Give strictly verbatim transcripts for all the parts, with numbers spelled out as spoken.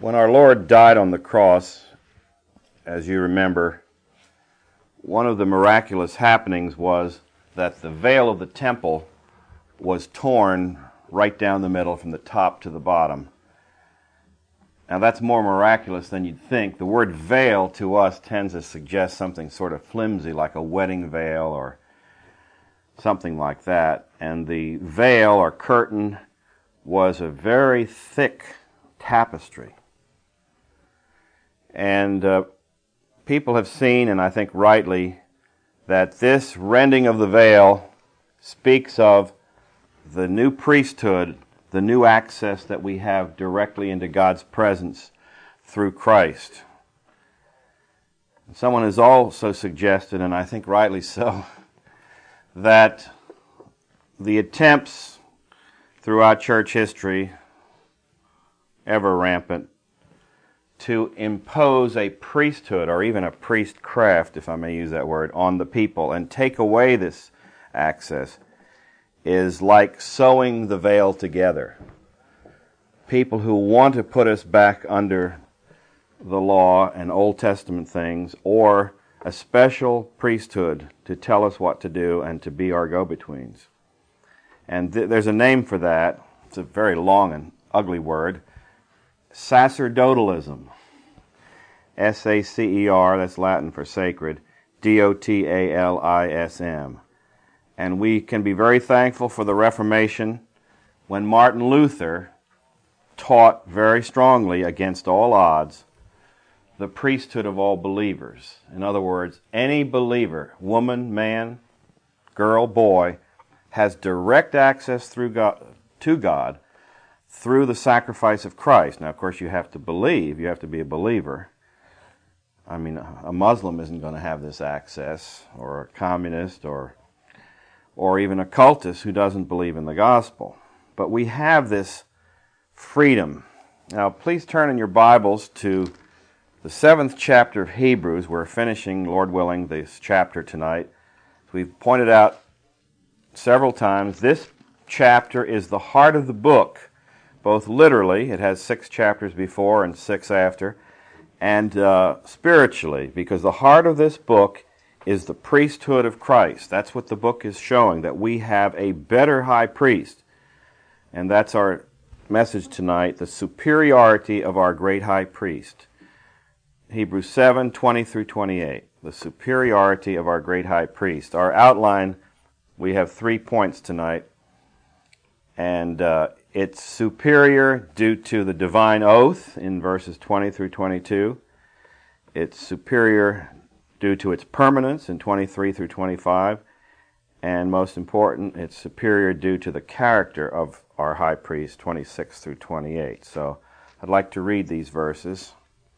When our Lord died on the cross, as you remember, one of the miraculous happenings was that the veil of the temple was torn right down the middle from the top to the bottom. Now that's more miraculous than you'd think. The word veil to us tends to suggest something sort of flimsy, like a wedding veil or something like that. And the veil or curtain was a very thick tapestry. And uh, people have seen, and I think rightly, that this rending of the veil speaks of the new priesthood, the new access that we have directly into God's presence through Christ. Someone has also suggested, and I think rightly so, that the attempts throughout church history, ever rampant, to impose a priesthood, or even a priestcraft, if I may use that word, on the people and take away this access is like sewing the veil together. People who want to put us back under the law and Old Testament things, or a special priesthood to tell us what to do and to be our go-betweens. And th- there's a name for that. It's a very long and ugly word. Sacerdotalism. S A C E R, that's Latin for sacred, D O T A L I S M. And we can be very thankful for the Reformation when Martin Luther taught very strongly, against all odds, the priesthood of all believers. In other words, any believer, woman, man, girl, boy, has direct access through God, to God through the sacrifice of Christ. Now, of course, you have to believe. You have to be a believer. I mean, a Muslim isn't going to have this access, or a communist, or or even a cultist who doesn't believe in the gospel. But we have this freedom. Now, please turn in your Bibles to the seventh chapter of Hebrews. We're finishing, Lord willing, this chapter tonight. We've pointed out several times, this chapter is the heart of the book, both literally, it has six chapters before and six after, and uh, spiritually, because the heart of this book is the priesthood of Christ. That's what the book is showing, that we have a better high priest. And that's our message tonight, the superiority of our great high priest. Hebrews seven, twenty through twenty-eight, the superiority of our great high priest. Our outline, we have three points tonight, and uh, it's superior due to the divine oath in verses twenty through twenty-two. It's superior due to its permanence in twenty-three through twenty-five. And most important, it's superior due to the character of our high priest, twenty-six through twenty-eight. So I'd like to read these verses.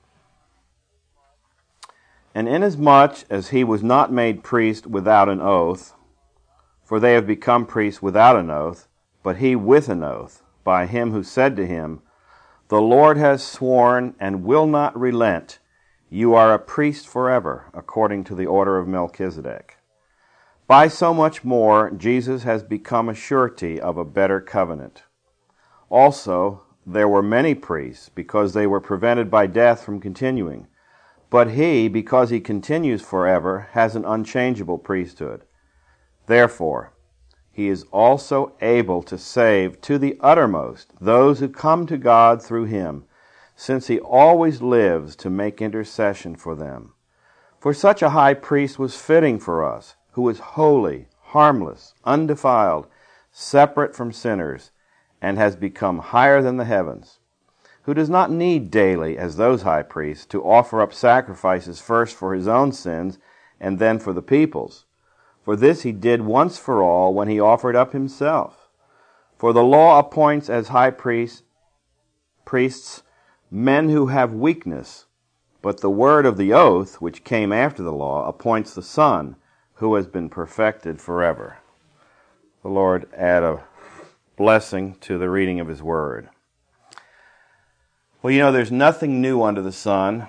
And inasmuch as he was not made priest without an oath, for they have become priests without an oath, but he with an oath, by him who said to him, the Lord has sworn and will not relent, you are a priest forever, according to the order of Melchizedek. By so much more, Jesus has become a surety of a better covenant. Also, there were many priests, because they were prevented by death from continuing. But he, because he continues forever, has an unchangeable priesthood. Therefore, he is also able to save to the uttermost those who come to God through him, since he always lives to make intercession for them. For such a high priest was fitting for us, who is holy, harmless, undefiled, separate from sinners, and has become higher than the heavens, who does not need daily, as those high priests, to offer up sacrifices first for his own sins and then for the people's. For this he did once for all when he offered up himself. For the law appoints as high priests, priests men who have weakness, but the word of the oath, which came after the law, appoints the Son, who has been perfected forever. The Lord add a blessing to the reading of his word. Well, you know, there's nothing new under the sun.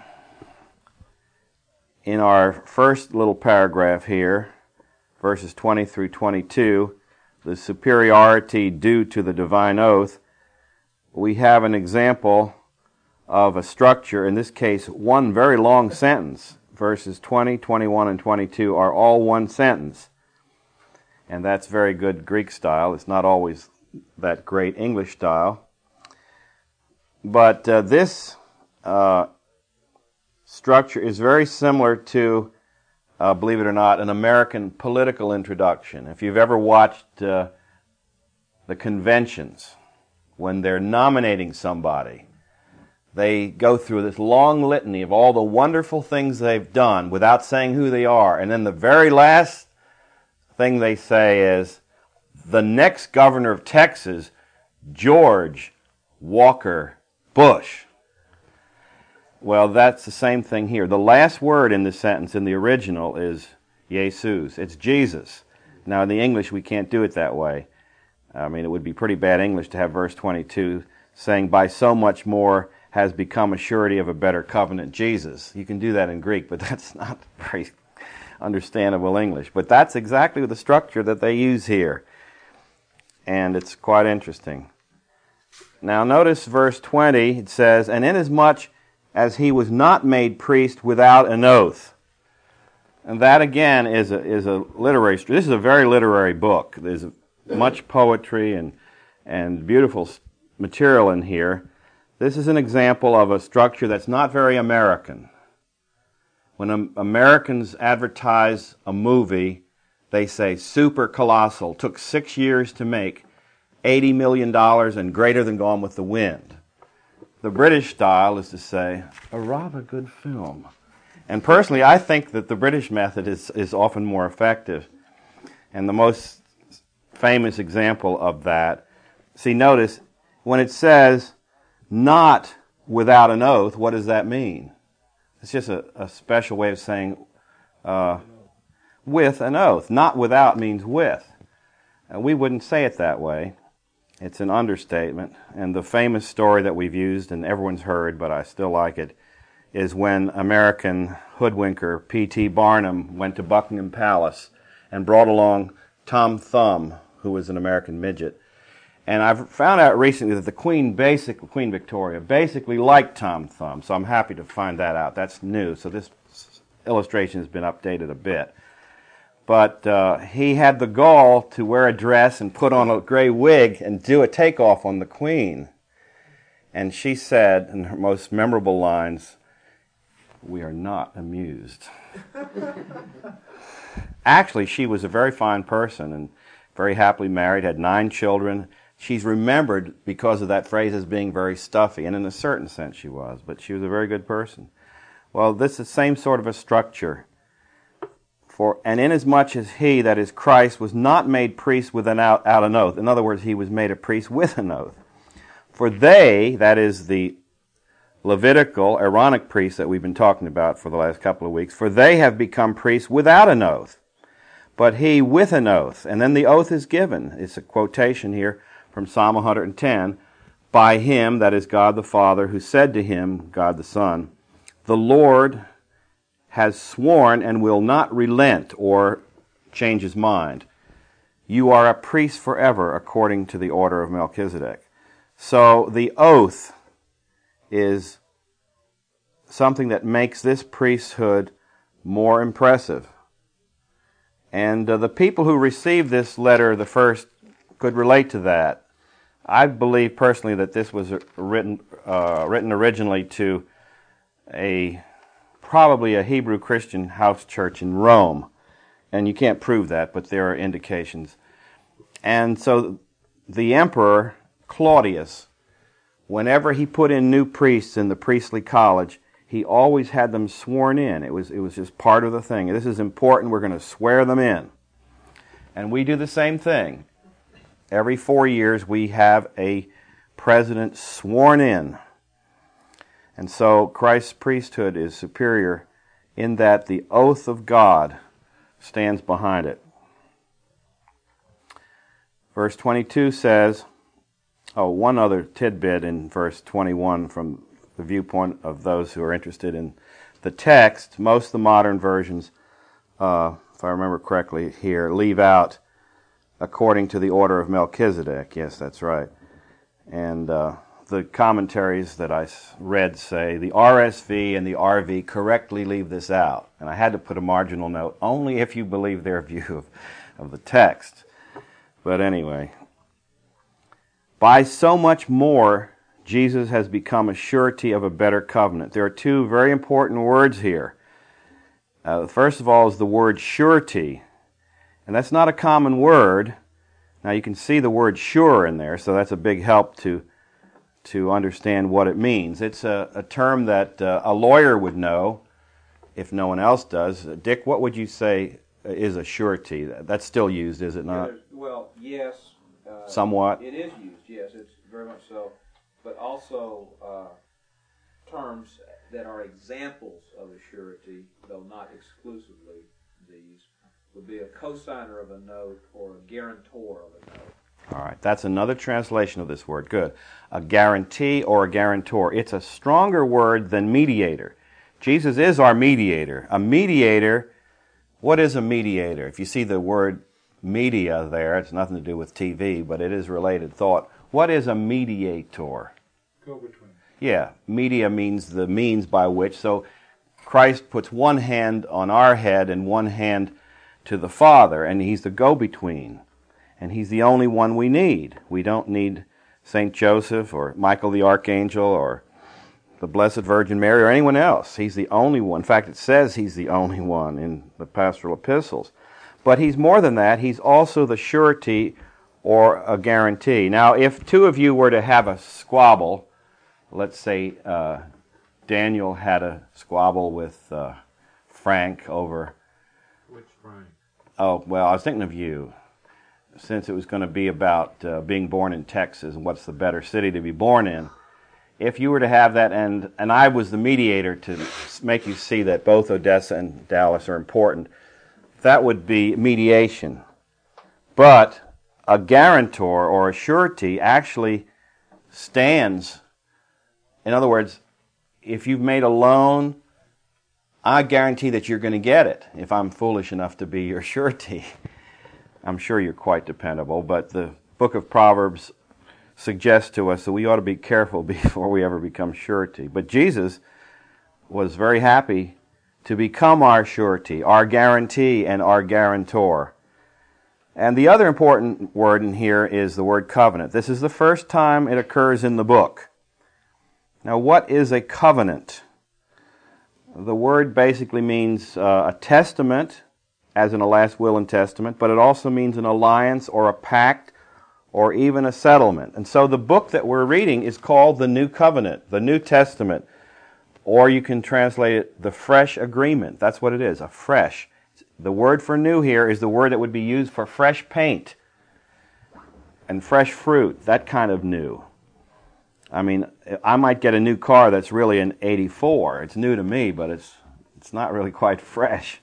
In our first little paragraph here, verses twenty through twenty-two, the superiority due to the divine oath, we have an example of a structure, in this case, one very long sentence. Verses twenty, twenty-one, and twenty-two are all one sentence. And that's very good Greek style. It's not always that great English style. But uh, this uh, structure is very similar to, uh, believe it or not, an American political introduction. If you've ever watched uh, the conventions, when they're nominating somebody, they go through this long litany of all the wonderful things they've done without saying who they are. And then the very last thing they say is, the next governor of Texas, George Walker Bush. Well, that's the same thing here. The last word in this sentence in the original is Jesus. It's Jesus. Now, in the English, we can't do it that way. I mean, it would be pretty bad English to have verse twenty-two saying, by so much more has become a surety of a better covenant, Jesus. You can do that in Greek, but that's not very understandable English. But that's exactly the structure that they use here. And it's quite interesting. Now notice verse twenty, it says, and inasmuch as he was not made priest without an oath. And that again is a, is a literary, this is a very literary book. There's much poetry and, and beautiful material in here. This is an example of a structure that's not very American. When um, Americans advertise a movie, they say super colossal, took six years to make, eighty million dollars, and greater than Gone with the Wind. The British style is to say, a rather good film. And personally, I think that the British method is, is often more effective. And the most famous example of that, see, notice, when it says, not without an oath, what does that mean? It's just a, a special way of saying uh, with an oath. Not without means with. Uh, we wouldn't say it that way. It's an understatement. And the famous story that we've used and everyone's heard, but I still like it, is when American hoodwinker P T Barnum went to Buckingham Palace and brought along Tom Thumb, who was an American midget. And I've found out recently that the Queen, basically, Queen Victoria, basically liked Tom Thumb, so I'm happy to find that out. That's new, so this illustration has been updated a bit. But uh, he had the gall to wear a dress and put on a gray wig and do a takeoff on the Queen. And she said, in her most memorable lines, "We are not amused." Actually, she was a very fine person and very happily married, had nine children. She's remembered because of that phrase as being very stuffy, and in a certain sense she was, but she was a very good person. Well, this is the same sort of a structure. For, and inasmuch as he, that is Christ, was not made priest without out an oath, in other words, he was made a priest with an oath. For they, that is the Levitical, Aaronic priests that we've been talking about for the last couple of weeks, for they have become priests without an oath, but he with an oath. And then the oath is given. It's a quotation here from Psalm one hundred ten, by him, that is God the Father, who said to him, God the Son, the Lord has sworn and will not relent or change his mind. You are a priest forever, according to the order of Melchizedek. So the oath is something that makes this priesthood more impressive. And uh, the people who received this letter, the first, could relate to that. I believe personally that this was written uh, written originally to a probably a Hebrew Christian house church in Rome. And you can't prove that, but there are indications. And so the emperor, Claudius, whenever he put in new priests in the priestly college, he always had them sworn in. It was, it was just part of the thing. This is important. We're going to swear them in. And we do the same thing. Every four years we have a president sworn in. And so Christ's priesthood is superior in that the oath of God stands behind it. Verse twenty-two says, oh, one other tidbit in verse twenty-one from the viewpoint of those who are interested in the text. Most of the modern versions, uh, if I remember correctly here, leave out according to the order of Melchizedek. Yes, that's right. And uh, the commentaries that I read say the R S V and the R V correctly leave this out. And I had to put a marginal note, only if you believe their view of, of the text. But anyway, by so much more, Jesus has become a surety of a better covenant. There are two very important words here. Uh, first of all is the word surety. And that's not a common word. Now you can see the word sure in there, so that's a big help to to understand what it means. It's a, a term that uh, a lawyer would know if no one else does. Uh, Dick, what would you say is a surety? That's still used, is it not? Yeah, well, yes. Uh, Somewhat? It is used, yes, it's very much so. But also uh, terms that are examples of a surety, though not exclusively these, would be a cosigner of a note or a guarantor of a note. All right, that's another translation of this word. Good. A guarantee or a guarantor. It's a stronger word than mediator. Jesus is our mediator. A mediator, what is a mediator? If you see the word media there, it's nothing to do with T V, but it is related thought. What is a mediator? Go-between. Yeah, media means the means by which. So Christ puts one hand on our head and one hand to the Father, and He's the go-between. And He's the only one we need. We don't need Saint Joseph or Michael the Archangel or the Blessed Virgin Mary or anyone else. He's the only one. In fact, it says He's the only one in the pastoral epistles. But He's more than that. He's also the surety or a guarantee. Now, if two of you were to have a squabble, let's say uh, Daniel had a squabble with uh, Frank over... Which Frank? Oh, well, I was thinking of you. Since it was going to be about uh, being born in Texas and what's the better city to be born in, if you were to have that, and, and I was the mediator to make you see that both Odessa and Dallas are important, that would be mediation. But a guarantor or a surety actually stands. In other words, if you've made a loan, I guarantee that you're going to get it if I'm foolish enough to be your surety. I'm sure you're quite dependable, but the book of Proverbs suggests to us that we ought to be careful before we ever become surety. But Jesus was very happy to become our surety, our guarantee, and our guarantor. And the other important word in here is the word covenant. This is the first time it occurs in the book. Now, what is a covenant? The word basically means uh, a testament, as in a last will and testament, but it also means an alliance or a pact or even a settlement. And so the book that we're reading is called the New Covenant, the New Testament, or you can translate it the fresh agreement. That's what it is, a fresh. The word for new here is the word that would be used for fresh paint and fresh fruit, that kind of new. I mean, I might get a new car that's really an eighty-four. It's new to me, but it's it's not really quite fresh.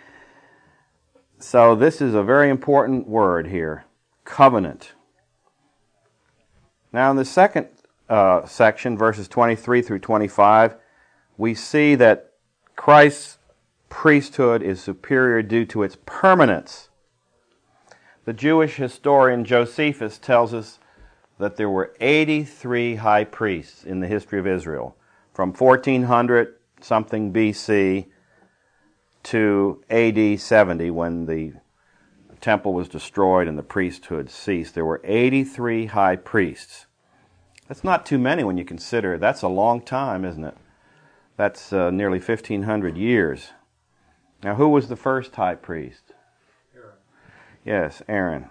So this is a very important word here, covenant. Now in the second uh, section, verses twenty-three through twenty-five, we see that Christ's priesthood is superior due to its permanence. The Jewish historian Josephus tells us that there were eighty-three high priests in the history of Israel, from fourteen hundred something B C to A D seventy, when the temple was destroyed and the priesthood ceased. There were eighty-three high priests. That's not too many when you consider that's a long time, isn't it? That's uh, nearly fifteen hundred years. Now, who was the first high priest? Aaron. Yes, Aaron.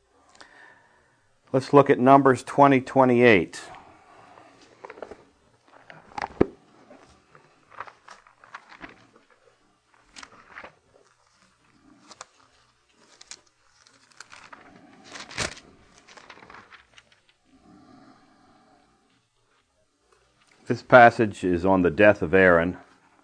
Let's look at Numbers twenty twenty-eight. This passage is on the death of Aaron.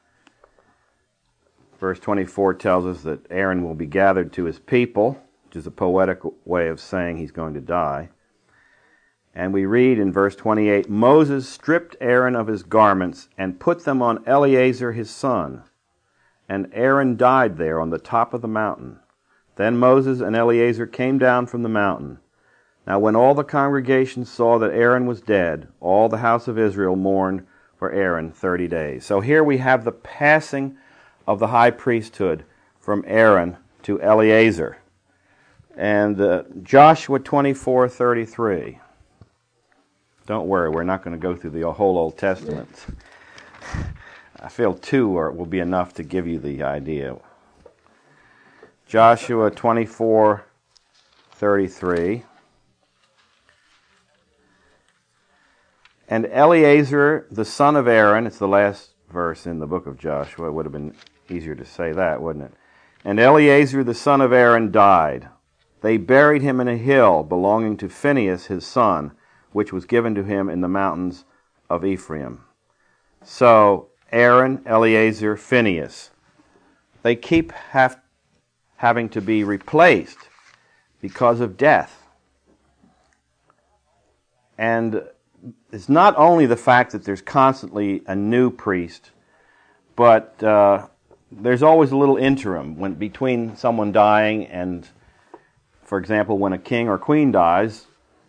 Verse twenty-four tells us that Aaron will be gathered to his people, which is a poetic way of saying he's going to die. And we read in verse twenty-eight, Moses stripped Aaron of his garments and put them on Eleazar his son. And Aaron died there on the top of the mountain. Then Moses and Eleazar came down from the mountain. Now when all the congregation saw that Aaron was dead, all the house of Israel mourned for Aaron thirty days. So here we have the passing of the high priesthood from Aaron to Eleazar. And uh, Joshua twenty-four thirty-three. Don't worry, we're not going to go through the whole Old Testament. I feel two or will be enough to give you the idea. Joshua twenty-four thirty-three. And Eleazar, the son of Aaron, it's the last verse in the book of Joshua. It would have been easier to say that, wouldn't it? And Eleazar, the son of Aaron, died. They buried him in a hill belonging to Phinehas, his son, which was given to him in the mountains of Ephraim. So, Aaron, Eleazar, Phinehas, they keep have, having to be replaced because of death. And it's not only the fact that there's constantly a new priest, but uh, there's always a little interim when between someone dying and, for example, when a king or queen dies,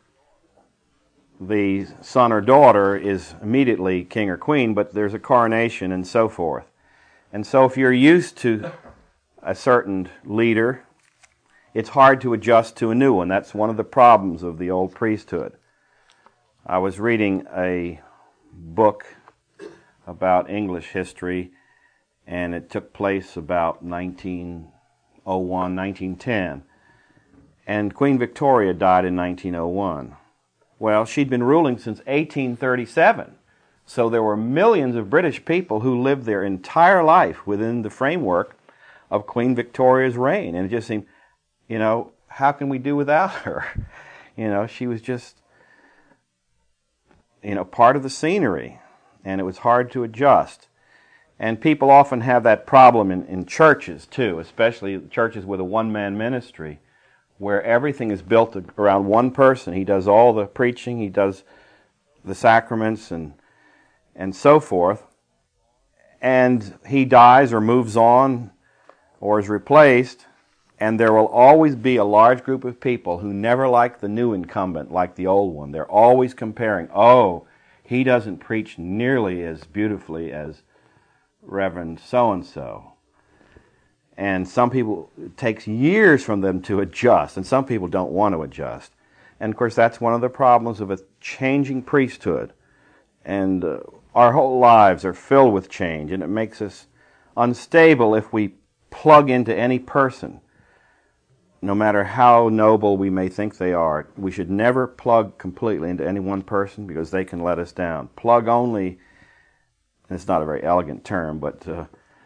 the son or daughter is immediately king or queen, but there's a coronation and so forth. And so if you're used to a certain leader, it's hard to adjust to a new one. That's one of the problems of the old priesthood. I was reading a book about English history, and it took place about nineteen oh one, nineteen ten. And Queen Victoria died in nineteen oh one. Well, she'd been ruling since eighteen thirty-seven. So there were millions of British people who lived their entire life within the framework of Queen Victoria's reign. And it just seemed, you know, how can we do without her? You know, she was just, you know, part of the scenery, and it was hard to adjust. And people often have that problem in, in churches, too, especially churches with a one-man ministry, where everything is built around one person. He does all the preaching, he does the sacraments, and and so forth. And he dies or moves on or is replaced, and there will always be a large group of people who never like the new incumbent like the old one. They're always comparing, oh, he doesn't preach nearly as beautifully as Reverend so-and-so. And some people, it takes years from them to adjust, and some people don't want to adjust. And of course, that's one of the problems of a changing priesthood. And uh, our whole lives are filled with change, and it makes us unstable if we plug into any person. No matter how noble we may think they are, we should never plug completely into any one person because they can let us down. Plug only, and it's not a very elegant term, but uh,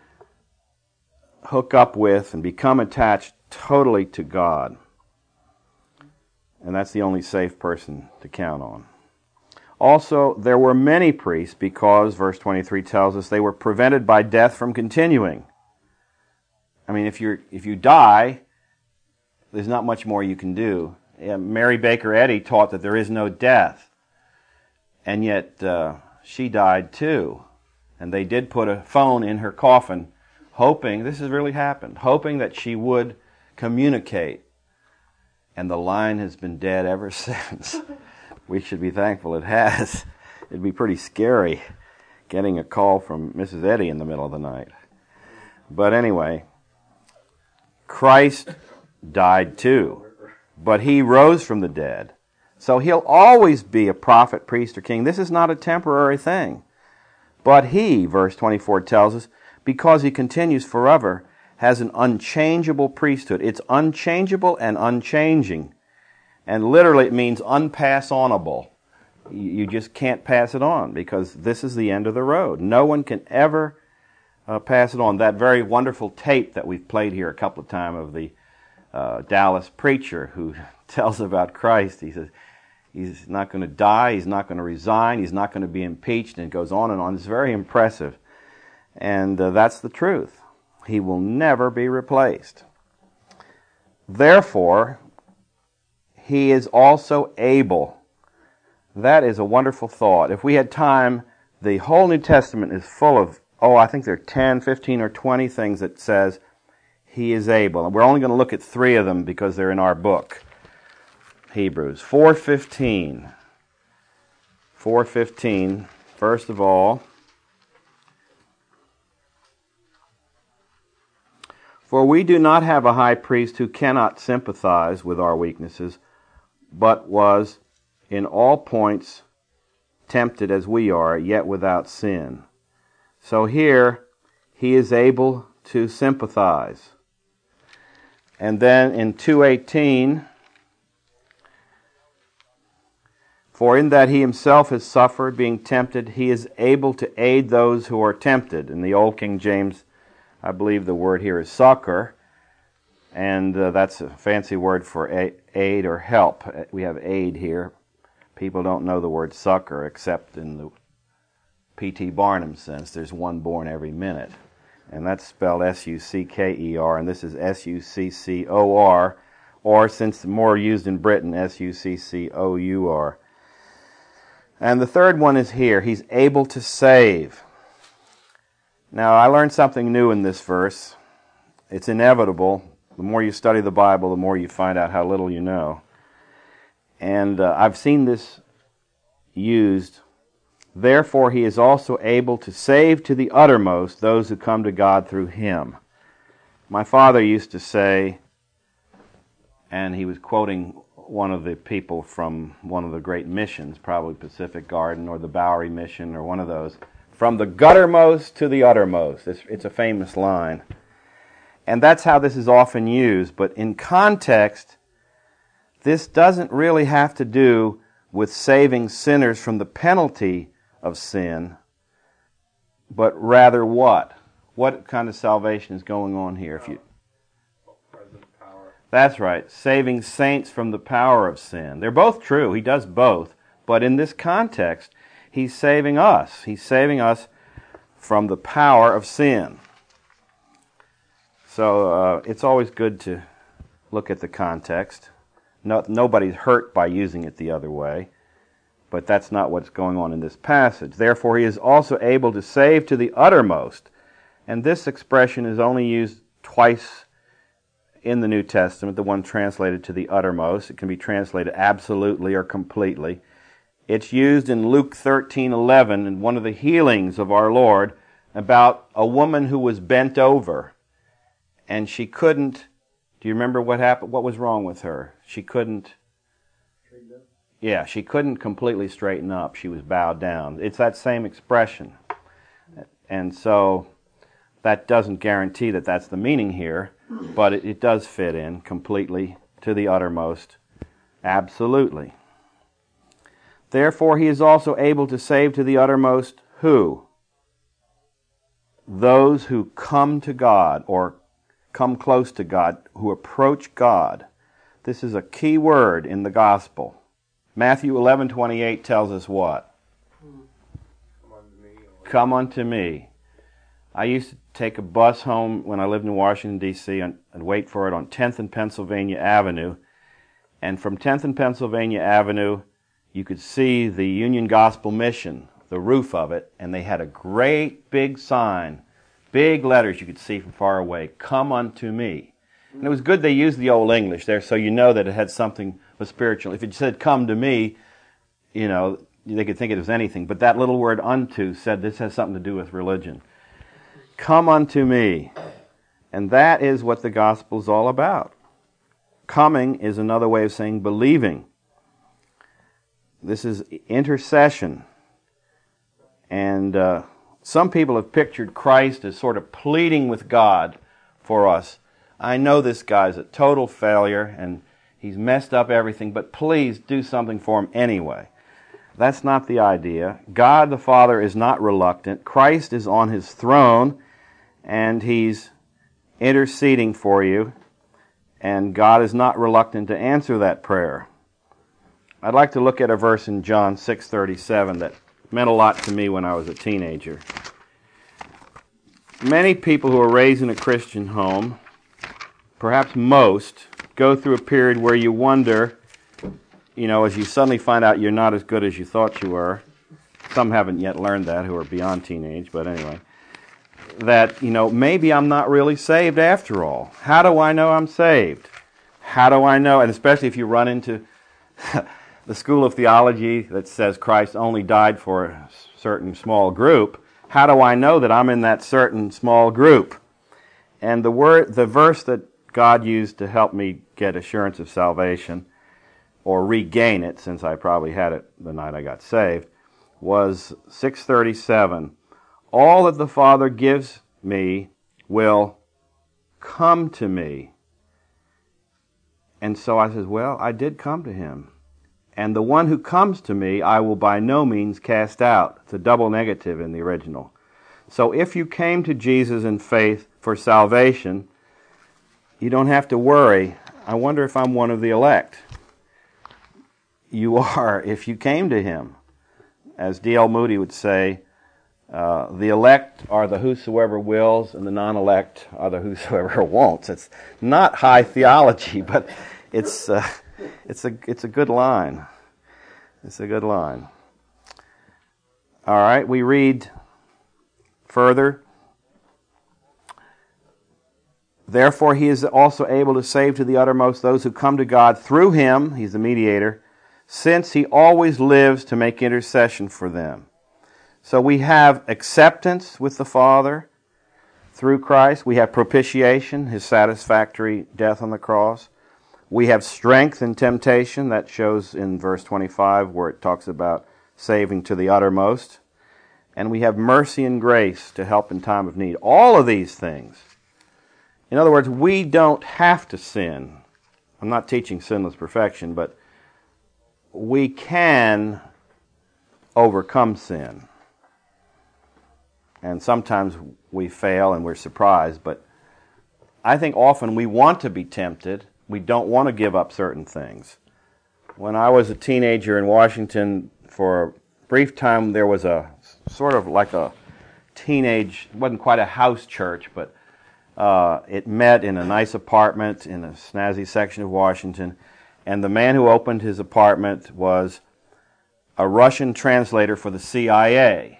hook up with and become attached totally to God. And that's the only safe person to count on. Also, there were many priests because, verse twenty-three tells us, they were prevented by death from continuing. I mean, if you're if you die, there's not much more you can do. Yeah, Mary Baker Eddy taught that there is no death, and yet uh, she died too. And they did put a phone in her coffin, hoping, this has really happened, hoping that she would communicate. And the line has been dead ever since. We should be thankful it has. It'd be pretty scary getting a call from Missus Eddy in the middle of the night. But anyway, Christ died too, but he rose from the dead. So he'll always be a prophet, priest, or king. This is not a temporary thing. But he, verse twenty-four tells us, because he continues forever, has an unchangeable priesthood. It's unchangeable and unchanging. And literally it means unpass-onable. You just can't pass it on because this is the end of the road. No one can ever uh, pass it on. That very wonderful tape that we've played here a couple of times of the uh, Dallas preacher who tells about Christ. He says he's not going to die, he's not going to resign, he's not going to be impeached, and it goes on and on. It's very impressive. And uh, that's the truth. He will never be replaced. Therefore, he is also able. That is a wonderful thought. If we had time, the whole New Testament is full of, oh, I think there are ten, fifteen, or twenty things that says he is able. And we're only going to look at three of them because they're in our book. Hebrews four fifteen. four fifteen, first of all. For we do not have a high priest who cannot sympathize with our weaknesses, but was in all points tempted as we are, yet without sin. So here, he is able to sympathize. And then in two eighteen, for in that he himself has suffered, being tempted, he is able to aid those who are tempted. In the Old King James, I believe the word here is succor, and uh, that's a fancy word for a- aid or help. We have aid here. People don't know the word succor except in the P T Barnum sense. There's one born every minute. And that's spelled S U C K E R, and this is S U C C O R, or since more used in Britain, S U C C O U R. And the third one is here. He's able to save. Now, I learned something new in this verse. It's inevitable. The more you study the Bible, the more you find out how little you know. And uh, I've seen this used. Therefore, he is also able to save to the uttermost those who come to God through him. My father used to say, and he was quoting one of the people from one of the great missions, probably Pacific Garden or the Bowery Mission or one of those, from the guttermost to the uttermost. It's, it's a famous line. And that's how this is often used. But in context, this doesn't really have to do with saving sinners from the penalty of sin, but rather what? What kind of salvation is going on here? If you, that's right, saving saints from the power of sin. They're both true. He does both. But in this context, he's saving us. He's saving us from the power of sin. So uh, it's always good to look at the context. No, nobody's hurt by using it the other way. But that's not what's going on in this passage. Therefore, he is also able to save to the uttermost. And this expression is only used twice in the New Testament, the one translated to the uttermost. It can be translated absolutely or completely. It's used in Luke thirteen eleven in one of the healings of our Lord about a woman who was bent over. And she couldn't, do you remember what happened? What was wrong with her? She couldn't... Yeah, she couldn't completely straighten up. She was bowed down. It's that same expression. And so that doesn't guarantee that that's the meaning here, but it, it does fit in completely to the uttermost. Absolutely. Therefore, he is also able to save to the uttermost who? Those who come to God or come close to God, who approach God. This is a key word in the gospel. Matthew eleven twenty-eight tells us what? Come unto me. Come unto me. I used to take a bus home when I lived in Washington, D C and, and wait for it on tenth and Pennsylvania Avenue. And from tenth and Pennsylvania Avenue, you could see the Union Gospel Mission, the roof of it, and they had a great big sign, big letters you could see from far away, come unto me. And it was good they used the Old English there so you know that it had something was spiritual. If it said come to me, you know, they could think it was anything. But that little word unto said this has something to do with religion. Come unto me. And that is what the gospel is all about. Coming is another way of saying believing. This is intercession. And uh, some people have pictured Christ as sort of pleading with God for us. I know this guy's a total failure and he's messed up everything, but please do something for him anyway. That's not the idea. God the Father is not reluctant. Christ is on his throne and he's interceding for you, and God is not reluctant to answer that prayer. I'd like to look at a verse in John six thirty-seven that meant a lot to me when I was a teenager. Many people who are raised in a Christian home, perhaps most, go through a period where you wonder, you know, as you suddenly find out you're not as good as you thought you were. Some haven't yet learned that who are beyond teenage, but anyway. That, you know, maybe I'm not really saved after all. How do I know I'm saved? How do I know? And especially if you run into the school of theology that says Christ only died for a certain small group, how do I know that I'm in that certain small group? And the word, the verse that God used to help me get assurance of salvation, or regain it, since I probably had it the night I got saved, was six thirty-seven. All that the Father gives me will come to me. And so I said, well, I did come to him. And the one who comes to me, I will by no means cast out. It's a double negative in the original. So if you came to Jesus in faith for salvation, you don't have to worry. I wonder if I'm one of the elect. You are if you came to him. As D L Moody would say, uh, the elect are the whosoever wills, and the non-elect are the whosoever won't. It's not high theology, but it's uh, it's a it's a good line. It's a good line. All right, we read further. Therefore, he is also able to save to the uttermost those who come to God through him. He's the mediator, since he always lives to make intercession for them. So we have acceptance with the Father through Christ. We have propitiation, his satisfactory death on the cross. We have strength in temptation. That shows in verse twenty-five where it talks about saving to the uttermost. And we have mercy and grace to help in time of need. All of these things. In other words, we don't have to sin. I'm not teaching sinless perfection, but we can overcome sin. And sometimes we fail and we're surprised, but I think often we want to be tempted. We don't want to give up certain things. When I was a teenager in Washington, for a brief time, there was a sort of like a teenage, it wasn't quite a house church, but uh, it met in a nice apartment in a snazzy section of Washington. And the man who opened his apartment was a Russian translator for the C I A.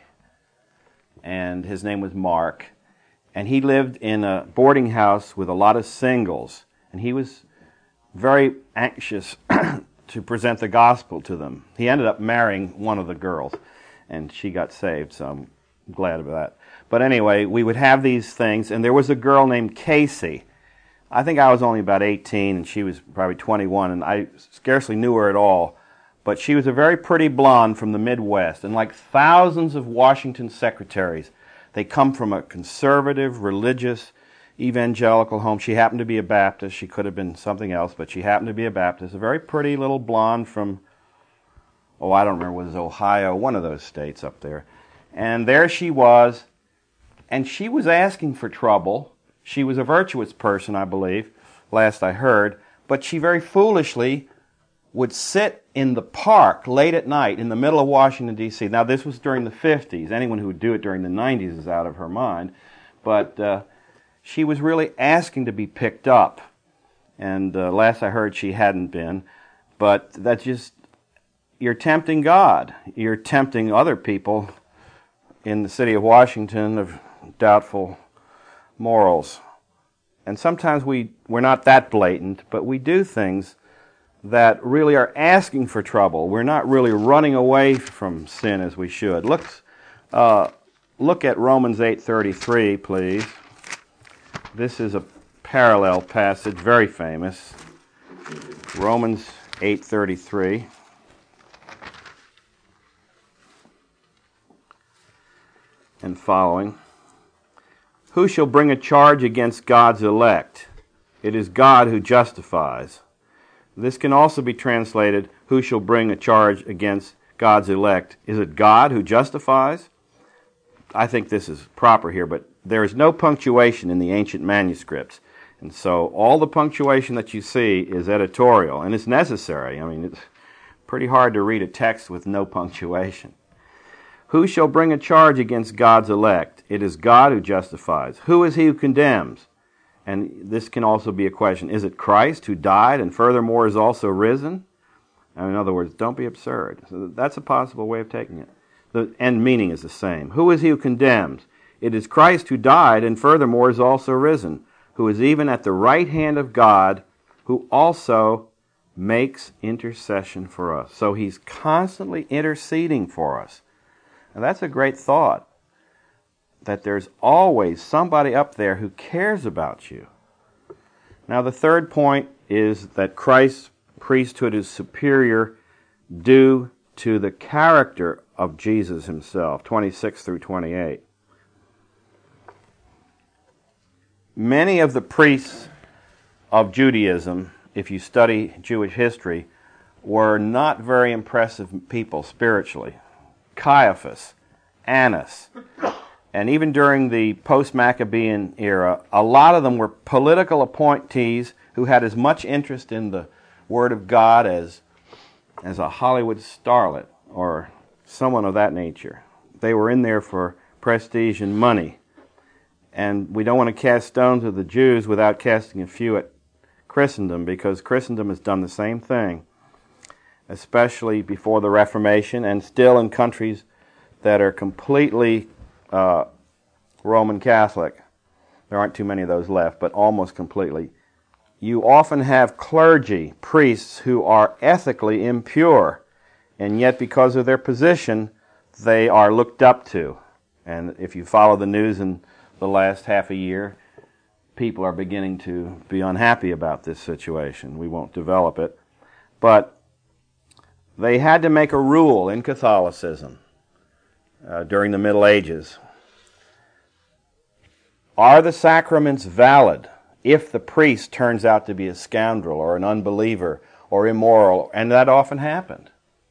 And his name was Mark. And he lived in a boarding house with a lot of singles. And he was very anxious to present the gospel to them. He ended up marrying one of the girls, and she got saved, so I'm glad about that. But anyway, we would have these things, and there was a girl named Casey. I think I was only about eighteen, and she was probably twenty-one, and I scarcely knew her at all. But she was a very pretty blonde from the Midwest, and like thousands of Washington secretaries, they come from a conservative, religious, evangelical home. She happened to be a Baptist. She could have been something else, but she happened to be a Baptist. A very pretty little blonde from, oh, I don't remember, was it Ohio, one of those states up there. And there she was, and she was asking for trouble. She was a virtuous person, I believe, last I heard, but she very foolishly would sit in the park late at night in the middle of Washington, D C Now, this was during the fifties. Anyone who would do it during the nineties is out of her mind. But uh, she was really asking to be picked up. And uh, last I heard, she hadn't been. But that's just, you're tempting God. You're tempting other people in the city of Washington of doubtful morals. And sometimes we, we're not that blatant, but we do things that really are asking for trouble. We're not really running away from sin as we should. Look, uh, look at Romans eight thirty-three, please. This is a parallel passage, very famous. Romans eight thirty-three. And following. Who shall bring a charge against God's elect? It is God who justifies. This can also be translated, who shall bring a charge against God's elect? Is it God who justifies? I think this is proper here, but there is no punctuation in the ancient manuscripts. And so all the punctuation that you see is editorial, and it's necessary. I mean, it's pretty hard to read a text with no punctuation. Who shall bring a charge against God's elect? It is God who justifies. Who is he who condemns? And this can also be a question. Is it Christ who died and furthermore is also risen? In other words, don't be absurd. So that's a possible way of taking it. The end meaning is the same. Who is he who condemns? It is Christ who died and furthermore is also risen, who is even at the right hand of God, who also makes intercession for us. So he's constantly interceding for us. And that's a great thought, that there's always somebody up there who cares about you. Now the third point is that Christ's priesthood is superior due to the character of Jesus himself, twenty-six through twenty-eight. Many of the priests of Judaism, if you study Jewish history, were not very impressive people spiritually. Caiaphas, Annas, and even during the post-Maccabean era, a lot of them were political appointees who had as much interest in the Word of God as, as a Hollywood starlet or someone of that nature. They were in there for prestige and money. And we don't want to cast stones at the Jews without casting a few at Christendom, because Christendom has done the same thing, especially before the Reformation and still in countries that are completely uh, Roman Catholic. There aren't too many of those left, but almost completely. You often have clergy, priests, who are ethically impure, and yet because of their position, they are looked up to. And if you follow the news in the last half a year, people are beginning to be unhappy about this situation. We won't develop it. But they had to make a rule in Catholicism uh, during the Middle Ages. Are the sacraments valid if the priest turns out to be a scoundrel or an unbeliever or immoral? And that often happened.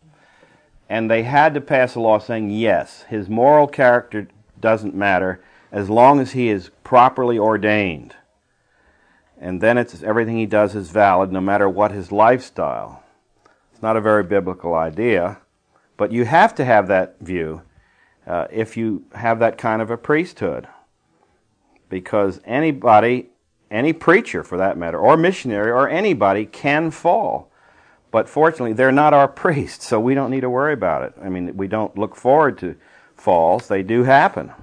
And they had to pass a law saying, yes, his moral character doesn't matter as long as he is properly ordained. And then it's everything he does is valid no matter what his lifestyle. It's not a very biblical idea, but you have to have that view uh, if you have that kind of a priesthood. Because anybody, any preacher for that matter, or missionary, or anybody can fall. But fortunately, they're not our priests, so we don't need to worry about it. I mean, we don't look forward to falls. They do happen.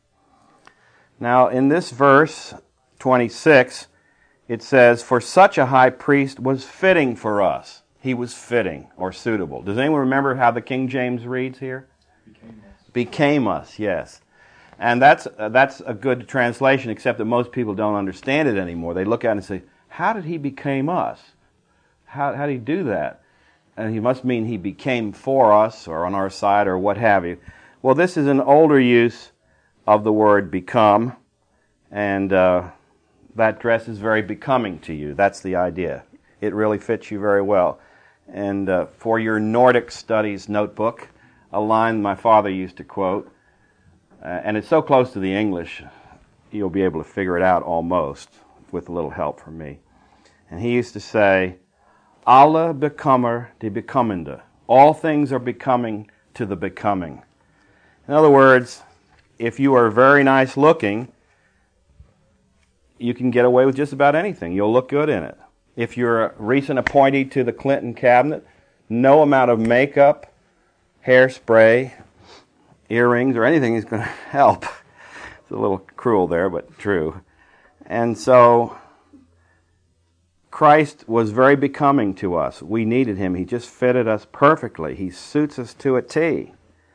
Now, in this verse, twenty-six, it says, for such a high priest was fitting for us. He was fitting or suitable. Does anyone remember how the King James reads here? Became us. Became us, yes. And that's uh, that's a good translation, except that most people don't understand it anymore. They look at it and say, how did he become us? How, how did he do that? And he must mean he became for us or on our side or what have you. Well, this is an older use of the word become, and uh, that dress is very becoming to you. That's the idea. It really fits you very well. And uh, for your Nordic Studies notebook, a line my father used to quote, uh, and it's so close to the English, you'll be able to figure it out almost with a little help from me. And he used to say, Alle bekommer die bekommende. All things are becoming to the becoming. In other words, if you are very nice looking, you can get away with just about anything. You'll look good in it. If you're a recent appointee to the Clinton cabinet, no amount of makeup, hairspray, earrings, or anything is going to help. It's a little cruel there, but true. And so Christ was very becoming to us. We needed him. He just fitted us perfectly. He suits us to a T.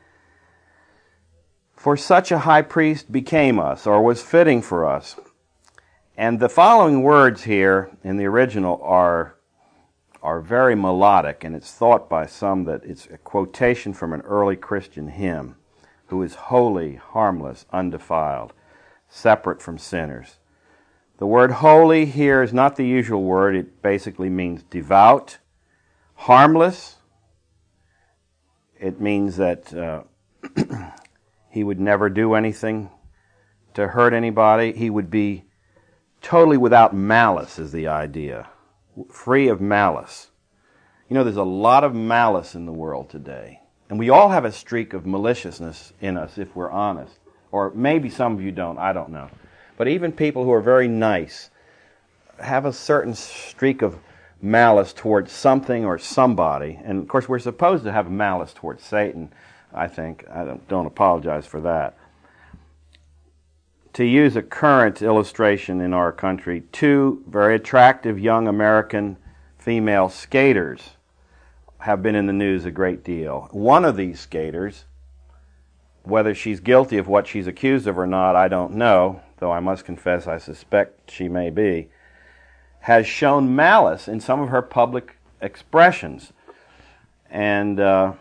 For such a high priest became us, or was fitting for us. And the following words here in the original are, are very melodic, and it's thought by some that it's a quotation from an early Christian hymn, who is holy, harmless, undefiled, separate from sinners. The word holy here is not the usual word. It basically means devout, harmless. It means that uh, he would never do anything to hurt anybody. He would be totally without malice is the idea, free of malice. You know, there's a lot of malice in the world today. And we all have a streak of maliciousness in us if we're honest. Or maybe some of you don't, I don't know. But even people who are very nice have a certain streak of malice towards something or somebody. And of course we're supposed to have malice towards Satan, I think. I don't, don't apologize for that. To use a current illustration in our country, two very attractive young American female skaters have been in the news a great deal. One of these skaters, whether she's guilty of what she's accused of or not, I don't know, though I must confess I suspect she may be, has shown malice in some of her public expressions. And uh,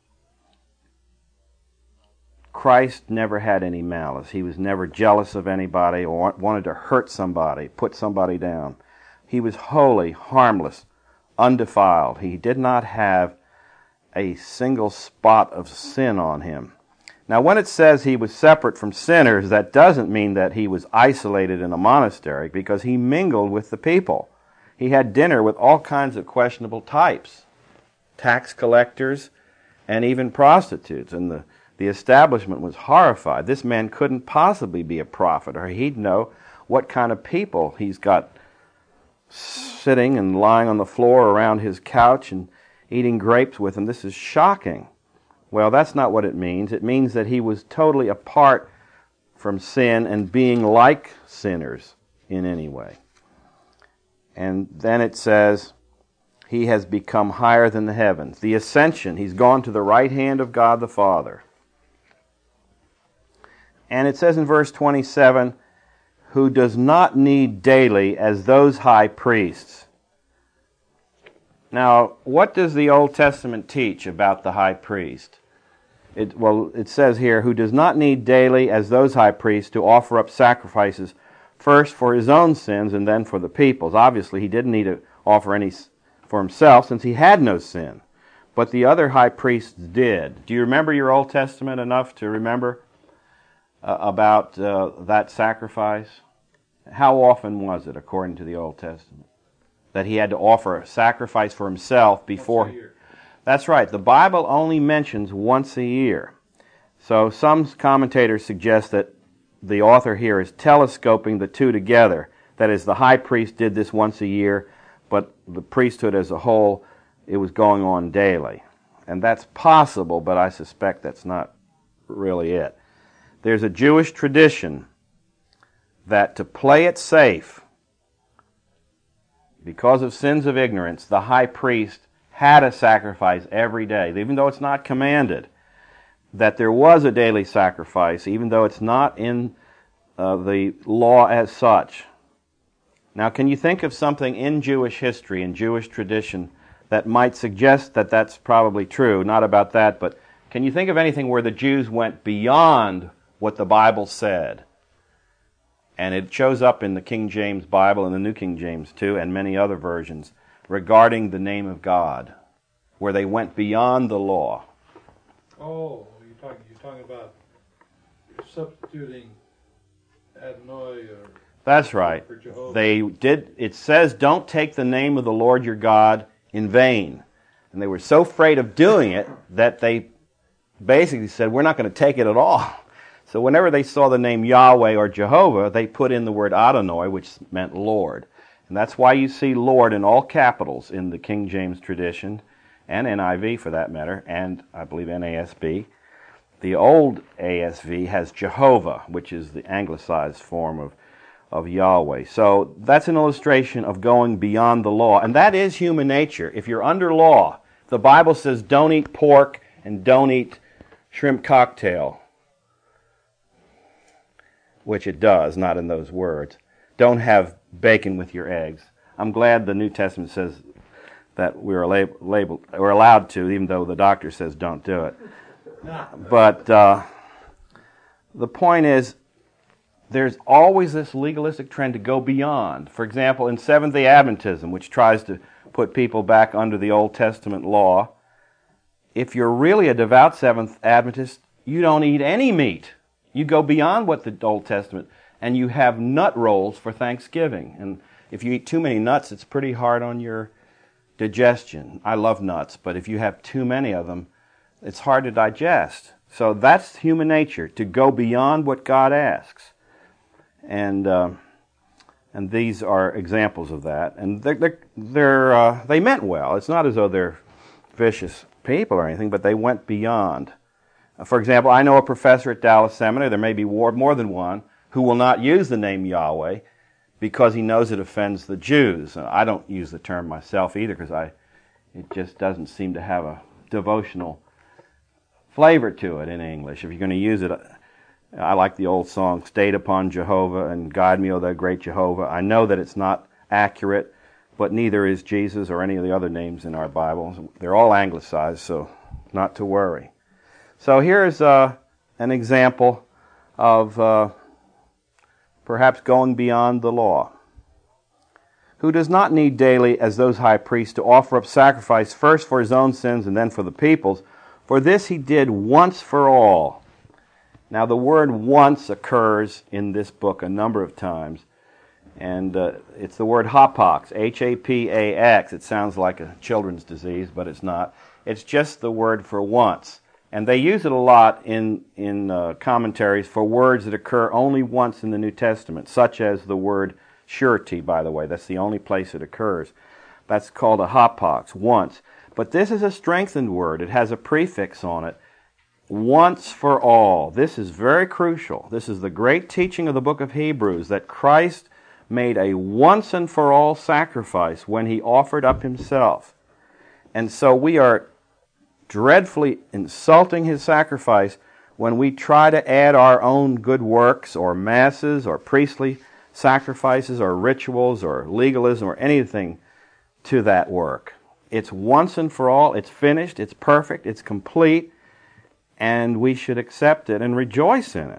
Christ never had any malice. He was never jealous of anybody or wanted to hurt somebody, put somebody down. He was holy, harmless, undefiled. He did not have a single spot of sin on him. Now, when it says he was separate from sinners, that doesn't mean that he was isolated in a monastery, because he mingled with the people. He had dinner with all kinds of questionable types, tax collectors and even prostitutes, and the, the establishment was horrified. This man couldn't possibly be a prophet, or he'd know what kind of people he's got sitting and lying on the floor around his couch and eating grapes with him. This is shocking. Well, that's not what it means. It means that he was totally apart from sin and being like sinners in any way. And then it says, he has become higher than the heavens. The ascension, he's gone to the right hand of God the Father. And it says in verse twenty-seven, who does not need daily as those high priests. Now, what does the Old Testament teach about the high priest? It, well, it says here, who does not need daily as those high priests to offer up sacrifices first for his own sins and then for the people's. Obviously, he didn't need to offer any for himself since he had no sin. But the other high priests did. Do you remember your Old Testament enough to remember uh, about uh, that sacrifice? How often was it, according to the Old Testament, that he had to offer a sacrifice for himself before? Once a year. That's right. The Bible only mentions once a year. So some commentators suggest that the author here is telescoping the two together. That is, the high priest did this once a year, but the priesthood as a whole, it was going on daily. And that's possible, but I suspect that's not really it. There's a Jewish tradition that to play it safe, because of sins of ignorance, the high priest had a sacrifice every day, even though it's not commanded, that there was a daily sacrifice, even though it's not in uh, the law as such. Now, can you think of something in Jewish history, in Jewish tradition, that might suggest that that's probably true? Not about that, but can you think of anything where the Jews went beyond what the Bible said? And it shows up in the King James Bible and the New King James too, and many other versions, regarding the name of God, where they went beyond the law. Oh, you're talking, you're talking about substituting Adonai or That's right. for Jehovah. They did. It says, don't take the name of the Lord your God in vain. And they were so afraid of doing it that they basically said, we're not going to take it at all. So whenever they saw the name Yahweh or Jehovah, they put in the word Adonai, which meant Lord. And that's why you see Lord in all capitals in the King James tradition, and N I V for that matter, and I believe N A S B. The old A S V has Jehovah, which is the anglicized form of, of Yahweh. So that's an illustration of going beyond the law. And that is human nature. If you're under law, the Bible says don't eat pork and don't eat shrimp cocktail, which it does, not in those words. Don't have bacon with your eggs. I'm glad the New Testament says that we're lab- labeled, we're allowed to, even though the doctor says don't do it. But uh, the point is, there's always this legalistic trend to go beyond. For example, in Seventh-day Adventism, which tries to put people back under the Old Testament law, if you're really a devout Seventh Adventist, you don't eat any meat. You go beyond what the Old Testament, and you have nut rolls for Thanksgiving. And if you eat too many nuts, it's pretty hard on your digestion. I love nuts, but if you have too many of them, it's hard to digest. So that's human nature, to go beyond what God asks. And uh, and these are examples of that. And they're, they're, they're, uh, they meant well. It's not as though they're vicious people or anything, but they went beyond. For example, I know a professor at Dallas Seminary, there may be more than one, who will not use the name Yahweh because he knows it offends the Jews. I don't use the term myself either because I, it just doesn't seem to have a devotional flavor to it in English. If you're going to use it, I like the old song, "Stayed upon Jehovah and guide me, O thou great Jehovah." I know that it's not accurate, but neither is Jesus or any of the other names in our Bible. They're all anglicized, so not to worry. So here's uh, an example of uh, perhaps going beyond the law. Who does not need daily, as those high priests, to offer up sacrifice first for his own sins and then for the people's, for this he did once for all. Now the word once occurs in this book a number of times, and uh, it's the word hapax, H A P A X. It sounds like a children's disease, but it's not. It's just the word for once. And they use it a lot in, in uh, commentaries for words that occur only once in the New Testament, such as the word surety, by the way. That's the only place it occurs. That's called a hapax, once. But this is a strengthened word. It has a prefix on it. Once for all. This is very crucial. This is the great teaching of the book of Hebrews, that Christ made a once and for all sacrifice when he offered up himself. And so we are dreadfully insulting his sacrifice when we try to add our own good works or masses or priestly sacrifices or rituals or legalism or anything to that work. It's once and for all, it's finished, it's perfect, it's complete, and we should accept it and rejoice in it.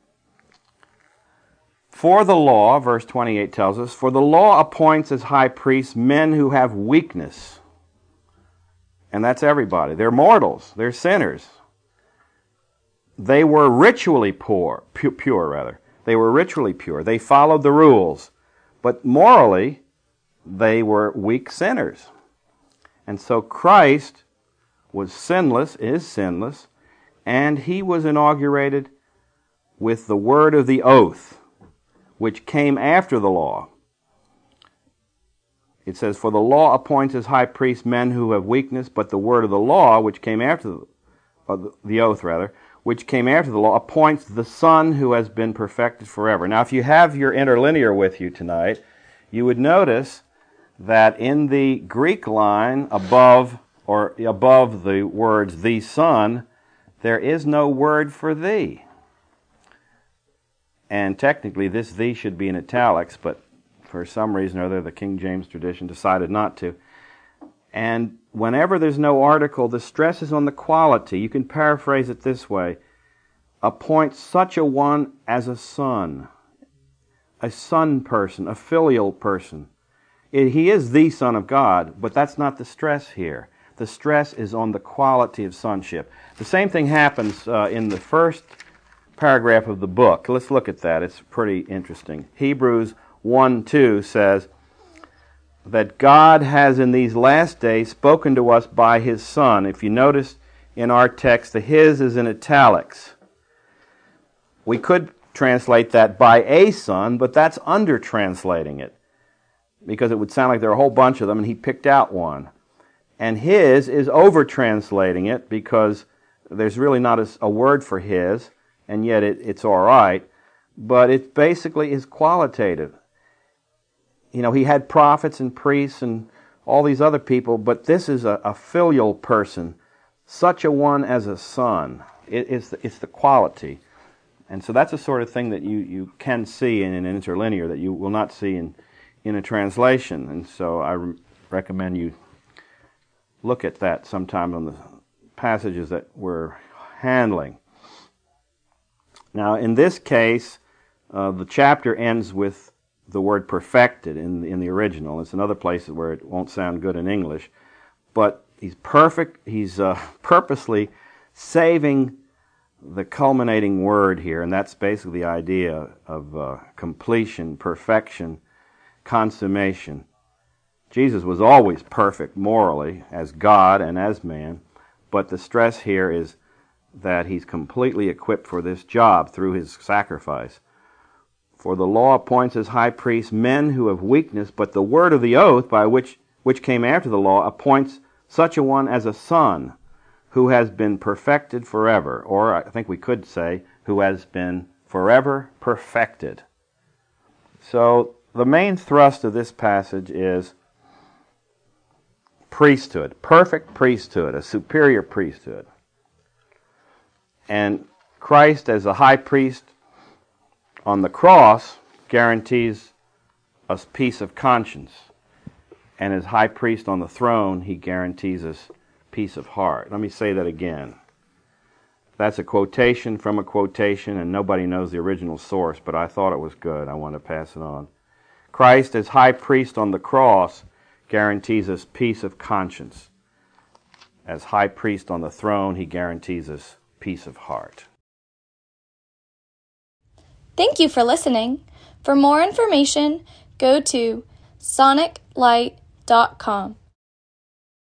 For the law, verse twenty-eight tells us, for the law appoints as high priests men who have weakness. And that's everybody. They're mortals. They're sinners. They were ritually poor, pu- pure, rather. They were ritually pure. They followed the rules. But morally, they were weak sinners. And so Christ was sinless, is sinless, and he was inaugurated with the word of the oath, which came after the law. It says, for the law appoints as high priests men who have weakness, but the word of the law, which came after the, or the, the oath rather, which came after the law, appoints the Son who has been perfected forever. Now, if you have your interlinear with you tonight, you would notice that in the Greek line above, or above the words the Son, there is no word for thee. And technically, this thee should be in italics, but for some reason or other, the King James tradition decided not to. And whenever there's no article, the stress is on the quality. You can paraphrase it this way. Appoint such a one as a son, a son person, a filial person. It, he is the Son of God, but that's not the stress here. The stress is on the quality of sonship. The same thing happens uh, in the first paragraph of the book. Let's look at that. It's pretty interesting. Hebrews one two says that God has in these last days spoken to us by his Son. If you notice in our text, the his is in italics. We could translate that by a son, but that's under-translating it, because it would sound like there are a whole bunch of them, and he picked out one. And his is over-translating it, because there's really not a, a word for his, and yet it, it's all right, but it basically is qualitative. You know, he had prophets and priests and all these other people, but this is a, a filial person, such a one as a son. It, it's, the, it's the quality. And so that's the sort of thing that you, you can see in an interlinear that you will not see in, in a translation. And so I re- recommend you look at that sometime on the passages that we're handling. Now, in this case, uh, the chapter ends with the word perfected in the, in the original. It's another place where it won't sound good in English. But he's perfect. He's uh, purposely saving the culminating word here, and that's basically the idea of uh, completion, perfection, consummation. Jesus was always perfect morally as God and as man, but the stress here is that he's completely equipped for this job through his sacrifice. For the law appoints as high priests men who have weakness, but the word of the oath, by which which came after the law, appoints such a one as a son, who has been perfected forever. Or I think we could say, who has been forever perfected. So the main thrust of this passage is priesthood, perfect priesthood, a superior priesthood. And Christ as a high priest on the cross guarantees us peace of conscience. And as high priest on the throne, he guarantees us peace of heart. Let me say that again. That's a quotation from a quotation, and nobody knows the original source, but I thought it was good. I want to pass it on. Christ as high priest on the cross guarantees us peace of conscience. As high priest on the throne, he guarantees us peace of heart. Thank you for listening. For more information, go to sonic light dot com.